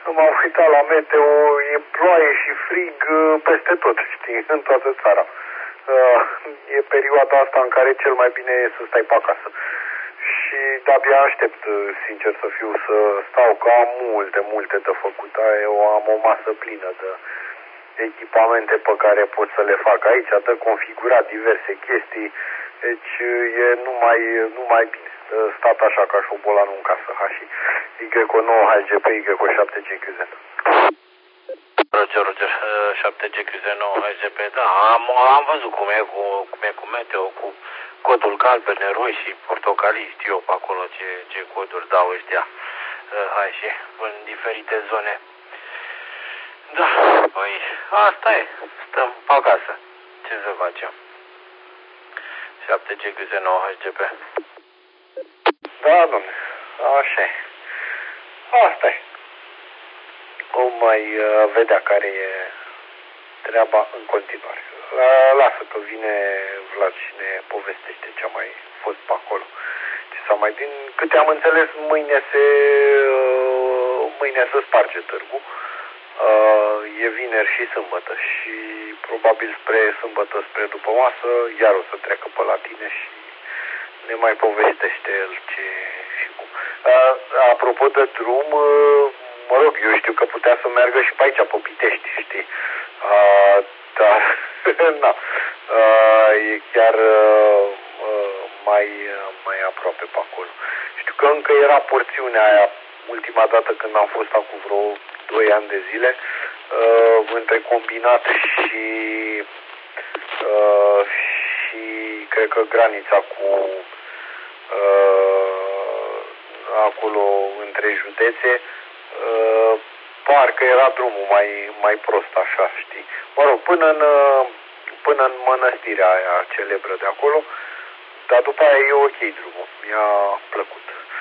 M-am uitat la meteo, e ploaie și frig peste tot, știi, în toată țara. E perioada asta în care cel mai bine e să stai pe acasă. Și de-abia aștept, sincer să fiu, să stau, că am multe de făcut. Eu am o masă plină de echipamente pe care pot să le fac aici, de configurat diverse chestii. Deci e numai bine stat așa ca șobolanul în casă. Și Y9 HGP, Y7GQZ. Roger, 7GQZ9 HGP, da, am văzut cum e cu meteo, cu codul galbene, roșii, portocalii, știu eu pe acolo ce coduri dau ăștia, și în diferite zone. Da, păi asta e, stăm pe acasă, ce să facem? 7GQZ9 HGP. Da, dom'le, așa e. Asta e. O mai vedea care e treaba în continuare. Lasă că vine Vlad și ne povestește ce a mai fost pe acolo. Ce s-a mai din câte am înțeles, mâine se sparge târgul. E vineri și sâmbătă și probabil spre sâmbătă, spre după masă, iar o să treacă pe la tine și ne mai povestește el ce și cum. Apropo de drum, mă rog, eu știu că putea să meargă și pe aici, pe Pitești, știi? Dar, na, e chiar mai aproape pe acolo. Știu că încă era porțiunea aia, ultima dată când am fost acum vreo 2 ani de zile, între combinat și cred că granița cu acolo între județe, parcă era drumul mai prost așa, știi. Mă rog, până în mănăstirea aia celebră de acolo, dar după aia e ok drumul, mi-a plăcut.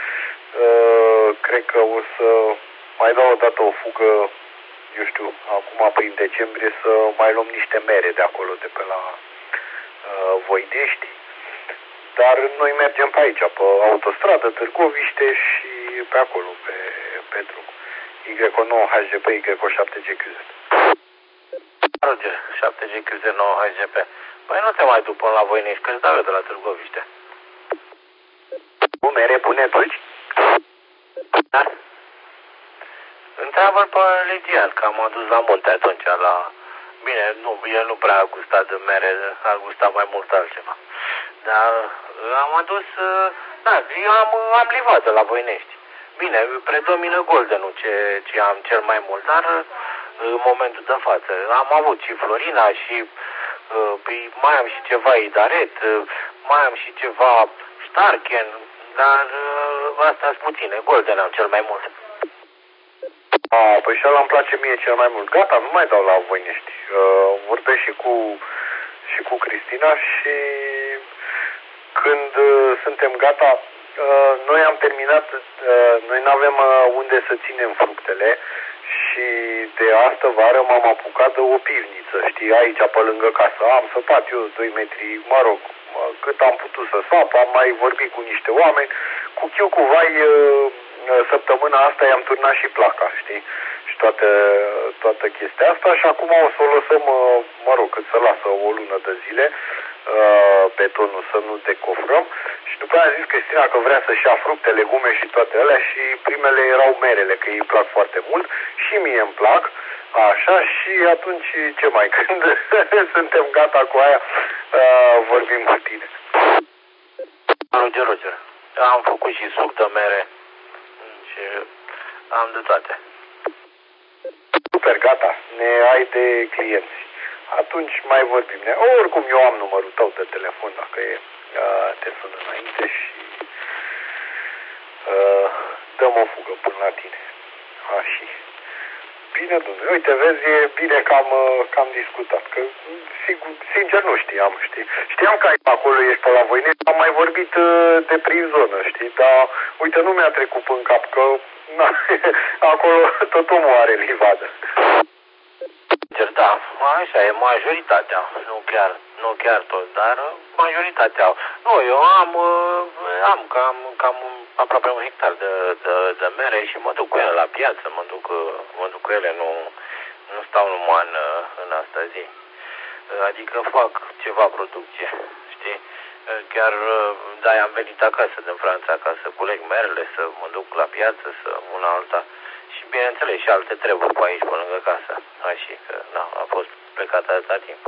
Cred că o să mai dau o dată o fugă, eu știu, acum prin decembrie, să mai luăm niște mere de acolo, de pe la Voidești. Dar noi mergem pe aici, pe autostradă, Târgoviște și pe acolo, pe drum. Y9 HGP, Y7GQZ. Roger, 7GQZ9 HGP. Păi nu te mai duc până la Voinești, că-ți dau eu de la Târgoviște. Cu mere bune dulci? Da? Întreabă-l pe Lidian, că am adus la munte atunci, la... Bine, el nu prea a gustat de mere, a gustat mai mult altceva. Dar am adus... Da, eu am livat de la Voinești. Bine, predomină Goldenul ce am cel mai mult, dar în momentul de față am avut și Florina și mai am și ceva Idaret, mai am și ceva Starken, dar astea sunt puține, Golden am cel mai mult. Păi și ăla îmi place mie cel mai mult. Gata, nu mai dau la Voinești. Vorbesc și cu Cristina și când suntem gata, noi am terminat, noi nu avem unde să ținem fructele și de astă vară m-am apucat de o pivniță, știi, aici pe lângă casă. Am săpat eu 2 metri, mă rog, cât am putut să sap, am mai vorbit cu niște oameni, cu chiu cu vai, săptămâna asta i-am turnat și placa, știi, și toată chestia asta și acum o să o lăsăm, mă rog, cât să lasă o lună de zile, betonul să nu decofrăm și după aia a zis Cristina că vrea să-și ia fructe, legume și toate alea și primele erau merele, că îi plac foarte mult și mie îmi plac, așa, și atunci ce mai, când suntem gata cu aia, vorbim cu tine. Roger, am făcut și suc de mere și am de toate. Super, gata, ne ai de clienți. Atunci mai vorbim. Oricum eu am numărul tău de telefon, dacă e, te sun înainte și dăm o fugă până la tine. Și bine, domnule, uite, vezi, e bine că am discutat, că sincer nu știam, știi. Știam că acolo ești pe la Voinești, am mai vorbit de prin zonă, știi, dar uite, nu mi-a trecut în cap că acolo tot omul are livadă. Da, așa e majoritatea, nu chiar Nu chiar toți, dar majoritatea au. Nu, eu am cam aproape un hectar de mere și mă duc cu ele la piață, mă duc cu ele, nu stau numai în asta zi. Adică fac ceva producție, știi? Chiar de-aia am venit acasă din Franța ca să culeg merele, să mă duc la piață, să una alta. Și bineînțeles și alte treburi pe aici, pe lângă casă. Așa că, na, a fost plecat atâta timp.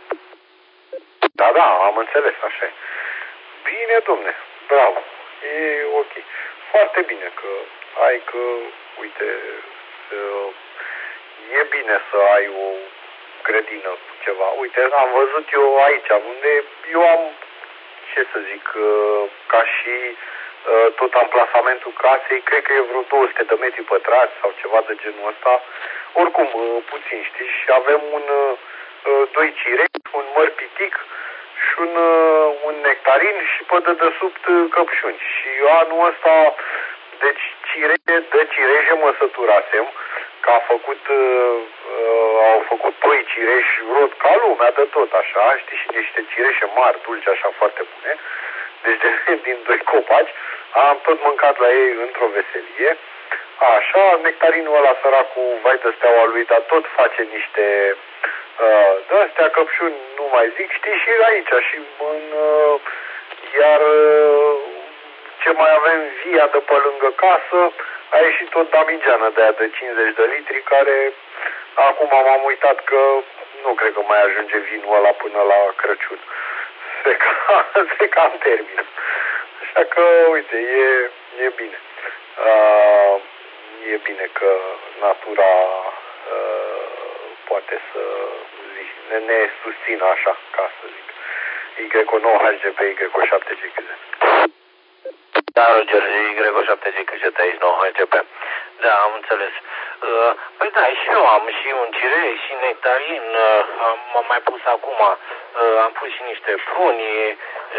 Da, am înțeles, așa e. Bine, domne, bravo, e ok. Foarte bine că, uite, e bine să ai o grădină cu ceva. Uite, am văzut eu aici, unde eu am, ce să zic, ca și tot amplasamentul casei, cred că e vreo 200 de metri pătrați sau ceva de genul ăsta. Oricum, puțin, știi, și avem doi cireși, un măr pitic și un nectarin și pe dedesubt căpșuni. Și anul ăsta, deci de cireșe mă săturasem, că au făcut doi cireși rod ca lumea de tot așa, știi, și niște cireșe mari, dulci, așa, foarte bune. Deci din doi copaci am tot mâncat la ei într-o veselie. Așa, nectarinul ăla săracul, vai de steaua lui, dar tot face niște de-astea căpșuni, nu mai zic, știi, și aici, și iar ce mai avem via de pe lângă casă, a ieșit tot damigeană de aia de 50 de litri, care acum m-am uitat că nu cred că mai ajunge vinul ăla până la Crăciun. Se cam termină. Așa că, uite, e bine. E bine că natura poate să ne susțină așa, ca să zic. Y9HGP, Y7GQZ. Da, Roger, Y7GQZ aici, 9HGP. Da, am înțeles. Păi da, și eu am și un cireș și nectarin, am mai pus acum, am pus și niște pruni,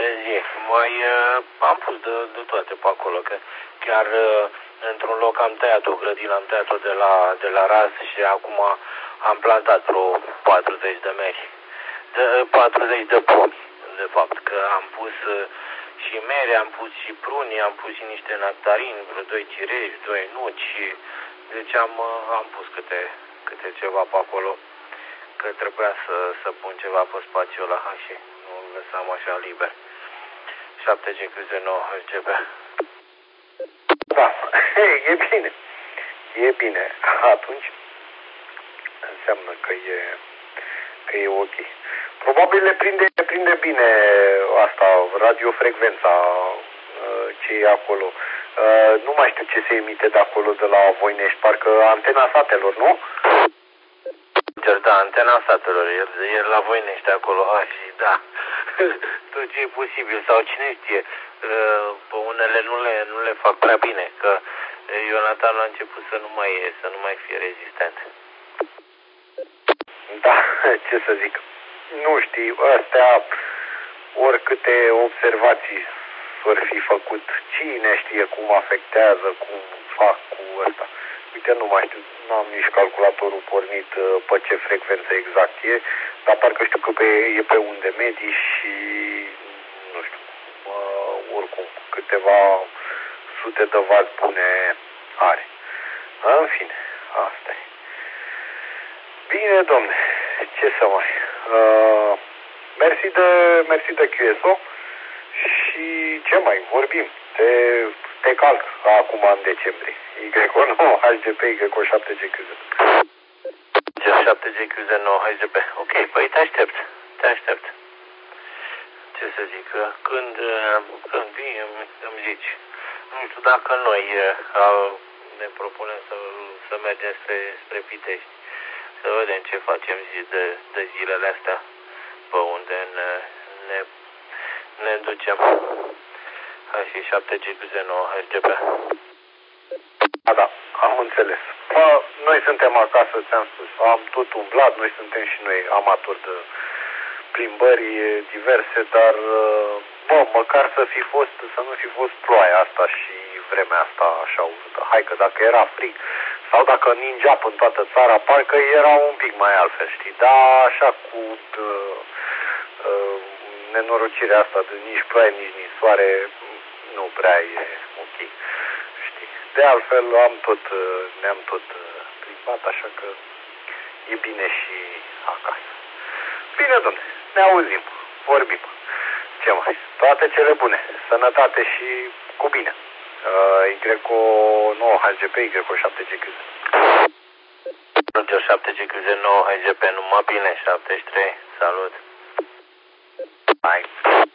am pus de toate pe acolo, că chiar într-un loc am tăiat o grădină, am tăiat-o de la ras și acum am plantat vreo 40 de meri, 40 de pomi, de fapt, că am pus și mere, am pus și pruni, am pus și niște nectarini, vreo 2 cireși, 2 nuci, deci am pus câte ceva pe acolo, că trebuia să pun ceva pe spațiul ăla și nu îl lăsam așa liber. 7GQZ9 HGB. Da, e bine. E bine. Atunci înseamnă că e ok. Probabil le prinde bine asta, radiofrecvența ce e acolo. Nu mai știu ce se emite de acolo, de la Voinești, parcă Antena Satelor, nu? Da, Antena Satelor, e la Voinești acolo, și da, tot ce e posibil, sau cine știe, pe unele nu le fac prea bine, că Ionatan a început să nu mai fie rezistent. Da, ce să zic, nu știi, astea, oricâte observații s-or fi făcut, cine știe cum afectează, cum fac cu ăsta. Uite, nu mai știu, n-am nici calculatorul pornit pe ce frecvență exact e, dar parcă știu că e pe unde medii și, nu știu, oricum, câteva sute de vați bune are. În fine, asta e. Bine, domne, ce să mai... Mersi de QSO și ce mai vorbim? Te calc acum în decembrie. Y9, HGP, Y7GQZ. 7GQZ9 HGP. Ok, păi te aștept. Ce să zic, când vii îmi zici. Nu știu dacă noi ne propunem să mergem spre Pitești. Să vedem ce facem de zilele astea, pe unde ne ducem. Și 7GQZ9 HGP. Da, am înțeles. Noi suntem acasă, ți-am spus, am tot umblat, noi suntem și noi amatori de plimbări diverse, dar măcar să nu fi fost ploaia asta și vremea asta așa urâtă. Hai că dacă era frig sau dacă ningea în toată țara, parcă era un pic mai altfel, știi? Dar așa cu nenorocirea asta de nici ploaie, nici soare nu prea e ok. Știi? De altfel ne-am tot plimbat, așa că e bine și acasă. Bine, domne, ne auzim, vorbim. Ce mai? Toate cele bune, sănătate și cu bine. Y9 HGP, Y7GQZ. 7GQZ 9 HGP, numai bine, 73, salut. Hai.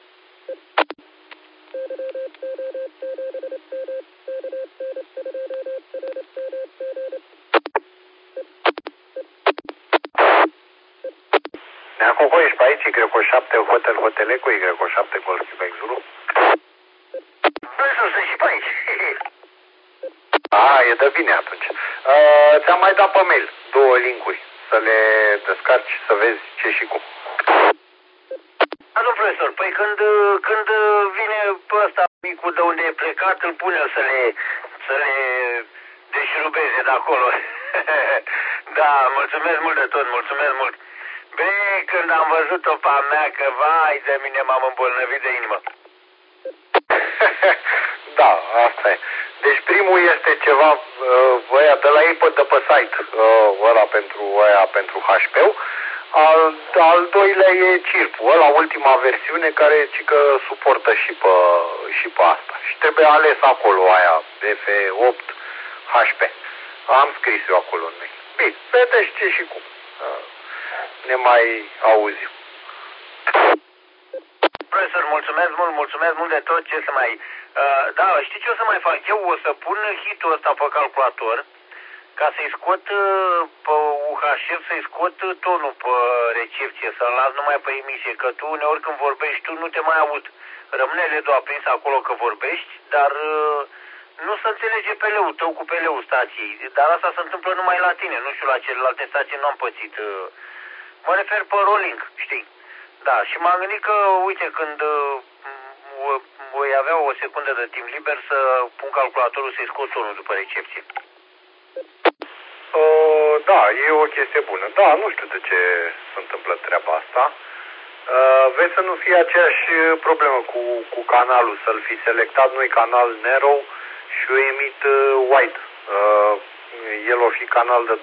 Neacoco, ești pe aici, Y7 Hotel Eco, Y7 Golf Quebec Zulu? Vrei să sunt și pe aici. E de bine atunci. Ți-am mai dat pe mail 2 linkuri să le descarci, să vezi ce și cum. Domnul profesor, păi când vine pe ăsta micul de unde e plecat, îl pune să le deșurubeze de acolo. Da, mulțumesc mult de tot, mulțumesc mult. Bine, când am văzut-o pe a mea, că vai de mine m-am îmbolnăvit de inimă. Da, asta e. Deci primul este ceva, ăia de la ei de pe site, ăla pentru HP-ul. Al doilea e Cirpul, ăla ultima versiune care cică suportă și pe asta. Și trebuie ales acolo aia DF8 HP. Am scris eu acolo în mail. Bine, vedeți ce și cum. Ne mai auzim. Profesor, mulțumesc mult de tot. Ce să mai... da, știi ce o să mai fac? Eu o să pun hitul ăsta pe calculator ca să-i scot pe UHF, să-i scot tonul pe recepție, să-l las numai pe emisie, că tu uneori când vorbești tu nu te mai aud. Rămâne LED-ul aprins acolo că vorbești, dar nu se înțelege PL-ul tău cu PL-ul stației. Dar asta se întâmplă numai la tine, nu știu, la celelalte stații nu am pățit. Mă refer pe rolling, știi? Da, și m-am gândit că, uite, când voi avea o secundă de timp liber să pun calculatorul să-i scot tonul după recepție. Da, e o chestie bună. Da, nu știu de ce se întâmplă treaba asta. Vezi să nu fie aceeași problemă cu canalul, să-l fi selectat noi canal narrow și o emit wide. El o fi canal de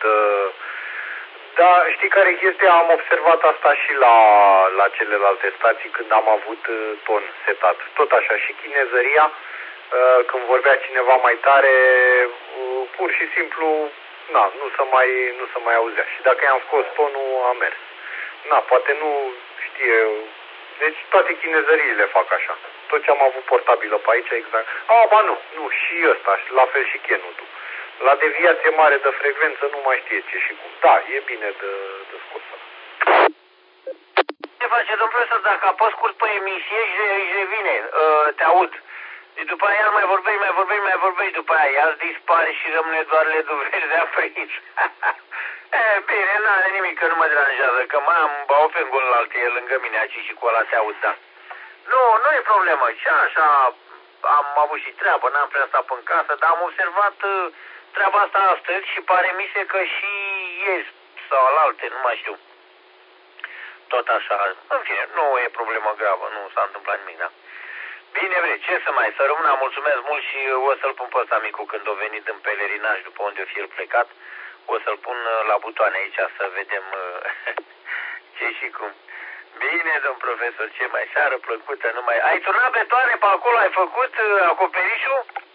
Da, știi care e chestia? Am observat asta și la celelalte stații când am avut ton setat. Tot așa, și chinezăria, când vorbea cineva mai tare, pur și simplu, nu se mai auzea. Și dacă i-am scos tonul, a mers. Poate nu știe. Deci toate chinezăriile fac așa. Tot ce am avut portabilă pe aici, exact. Nu, și ăsta, la fel și chenutul. La deviație mare de frecvență nu mai știe ce și cum. Da, e bine de scos. Ce face, domnul profesor, dacă apăs scurt pe emisie și revine, te aud. Și după aia mai vorbești, după aia iar dispare și rămâne doar LED-ul verde aprins. Bine, n-are nimic, că nu mă deranjează, că mai am baufengul ălalte lângă mine aici și cu ăla se aud, da. Nu e problemă, și așa am avut și treabă, n-am prea stat în casă, dar am observat treaba asta astăzi și pare mi se că și ieri sau alaltă, nu mai știu. Tot așa, în fine, nu e problemă gravă, nu s-a întâmplat nimic, da. Bine, ce să mai, să rămână, mulțumesc mult și o să-l pun pe ăsta micu când o venit în pelerinaj după unde o fi el plecat. O să-l pun la butoane aici să vedem ce și cum. Bine, domn profesor, ce mai seară plăcută, numai... Ai turnat betoane pe acolo, ai făcut acoperișul?